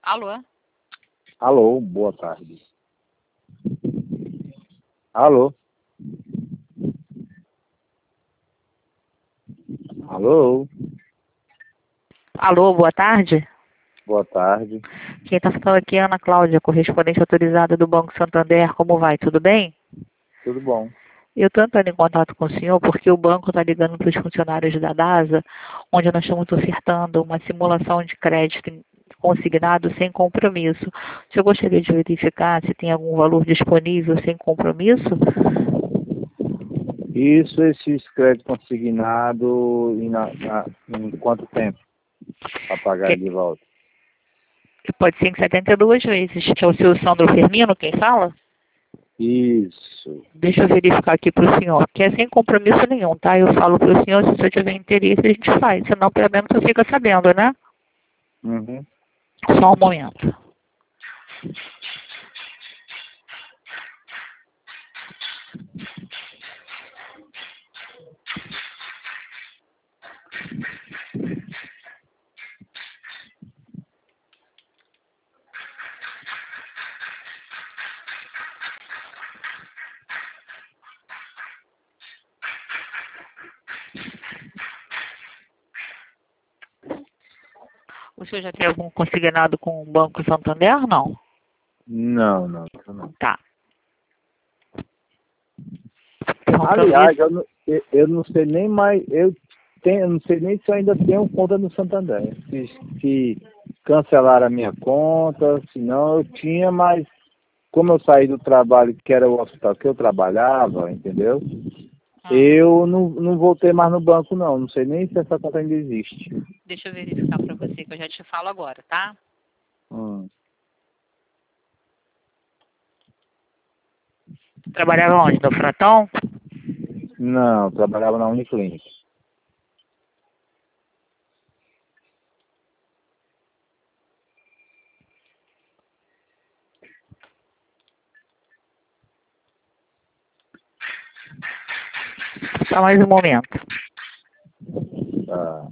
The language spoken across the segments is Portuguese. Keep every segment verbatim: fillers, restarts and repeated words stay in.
Alô? Alô, boa tarde. Alô? Alô? Alô, boa tarde. Boa tarde. Quem está falando aqui é Ana Cláudia, correspondente autorizada do Banco Santander. Como vai? Tudo bem? Tudo bom? Eu estou entrando em contato com o senhor porque o banco está ligando para os funcionários da DASA, onde nós estamos ofertando uma simulação de crédito consignado sem compromisso. O senhor gostaria de verificar se tem algum valor disponível sem compromisso? Isso, esses créditos consignados em, na, na, em quanto tempo para pagar Que- de volta? Pode ser em setenta e duas vezes. É o seu Sandro Firmino quem fala? Isso. Deixa eu verificar aqui para o senhor, que é sem compromisso nenhum, tá? Eu falo para o senhor, se o senhor tiver interesse, a gente faz. Senão, pelo menos, você fica sabendo, né? Uhum. Só um momento. O senhor já tem algum consignado com o Banco Santander, não? Não, não, não. Tá. Aliás, eu não, eu, eu não sei nem mais, eu, tenho, eu não sei nem se eu ainda tenho conta no Santander. Se, se cancelaram a minha conta, se não, eu tinha, mas como eu saí do trabalho, que era o hospital que eu trabalhava, entendeu? Ah, Eu não, não voltei mais no banco, não. Não sei nem se essa conta ainda existe. deixa eu verificar para você, que eu já te falo agora, tá? Hum. Trabalhava onde? No Fratão? Não, trabalhava na Uniclinic. Só mais um momento. Tá.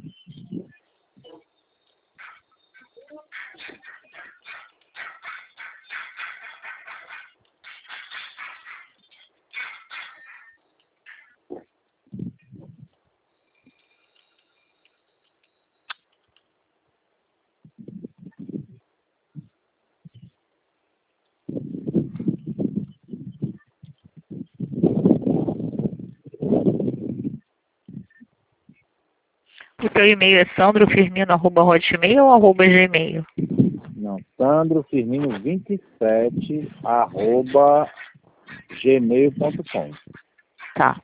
O teu e-mail é sandrofirmino arroba hotmail ou arroba gmail? Não, Sandro Firmino vinte e sete arroba gmail ponto com. Tá.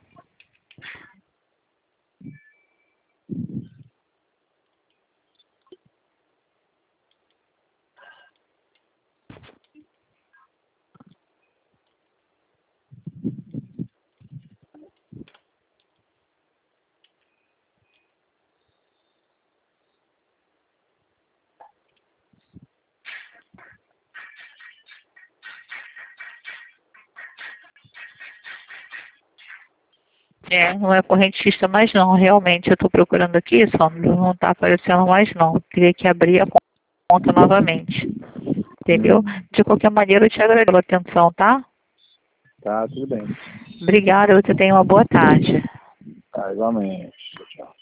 É, não é correntista mais não, realmente. Eu estou procurando aqui, Sandro, não está aparecendo mais não. Teria que abrir a conta novamente. Entendeu? Hum. De qualquer maneira, eu te agradeço pela atenção, tá? Tá, tudo bem. Obrigada, você tenha uma boa tarde. Tá, igualmente. Tchau.